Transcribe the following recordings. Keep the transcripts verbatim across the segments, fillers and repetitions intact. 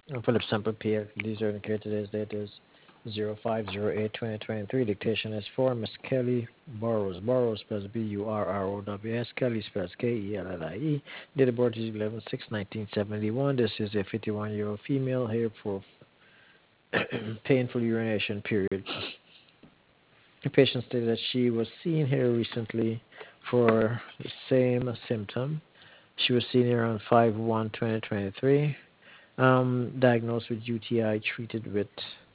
And Philip Sample P F, these are indicated today's date is zero five zero eight twenty twenty-three. Dictation is for Miss Kelly Burrows. Burrows spells B U R R O W S. Kelly spells K E L L I E. Date of birth is eleven six nineteen seventy-one. This is a fifty-one-year-old female here for painful urination period. The patient stated that she was seen here recently for the same symptom. She was seen here on five one twenty twenty-three. Um, diagnosed with U T I, treated with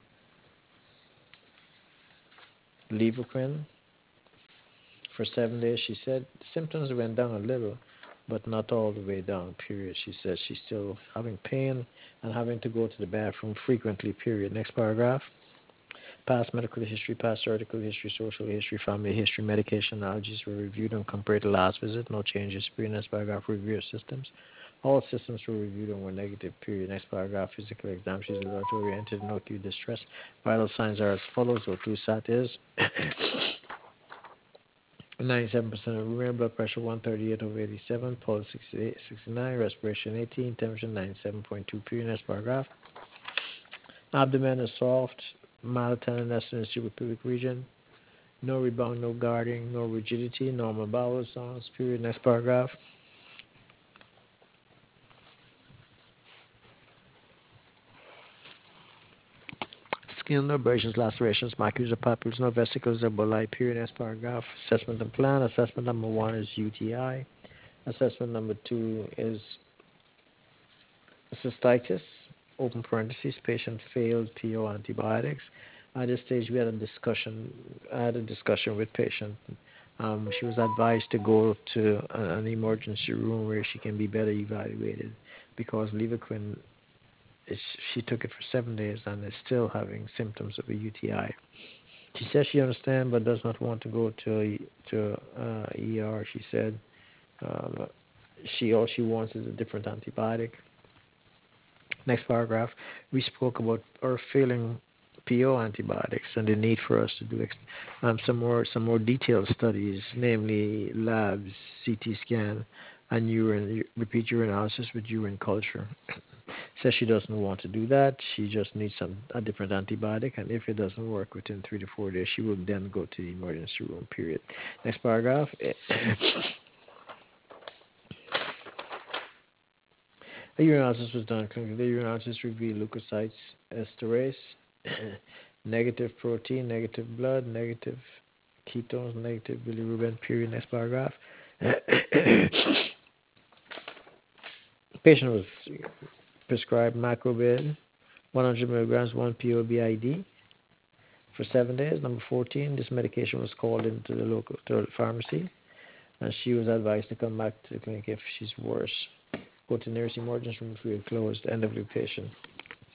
Levaquin for seven days. She said symptoms went down a little, but not all the way down, period. She said she's still having pain and having to go to the bathroom frequently, period. Next paragraph. Past medical history, past surgical history, social history, family history, medication allergies were reviewed and compared to last visit. No changes. Period. Next paragraph. Review of systems. All systems were reviewed and were negative. Period. Next paragraph. Physical exam. She's alert oriented, no acute distress. Vital signs are as follows. O two sat is ninety-seven percent of women, blood pressure one thirty-eight over eighty-seven, pulse sixty-eight, sixty-nine, respiration eighteen, temperature ninety-seven point two. Period. Next paragraph. Abdomen is soft, mild tenderness in the suprapubic region. No rebound, no guarding, no rigidity, normal bowel sounds. Period. Next paragraph. Skin, no abrasions, lacerations, macular papules, no vesicles or bulli. Period. Next paragraph. Assessment and plan. Assessment number one is U T I. Assessment number two is cystitis. Open parentheses. Patient failed P O antibiotics. At this stage, we had a discussion. I had a discussion with patient. Um, she was advised to go to an emergency room where she can be better evaluated because Levaquin, is, she took it for seven days and is still having symptoms of a U T I. She says she understands but does not want to go to a, to uh, E R. She said um, she all she wants is a different antibiotic. Next paragraph, we spoke about her failing P O antibiotics and the need for us to do ex- um, some more some more detailed studies, namely labs, C T scan, and urine repeat urinalysis with urine culture. Says she doesn't want to do that. She just needs some a different antibiotic, and if it doesn't work within three to four days, she will then go to the emergency room. Period. Next paragraph. A urinalysis was done. The urinalysis revealed leukocytes esterase, negative protein, negative blood, negative ketones, negative bilirubin. Period. Next paragraph. Patient was prescribed macrobid, one hundred milligrams, one P O B I D for seven days. Number fourteen, this medication was called into the local to the pharmacy, and she was advised to come back to the clinic if she's worse. Go to nearest emergency room if we are closed. End of the patient.